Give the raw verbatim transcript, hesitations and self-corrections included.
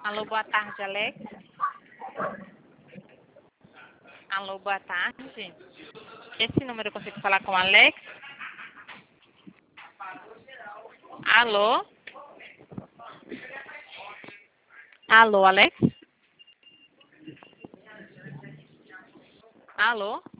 Alô, boa tarde, Alex. Alô, boa tarde. Esse número eu consigo falar com o Alex? Alô? Alô, Alex? Alô?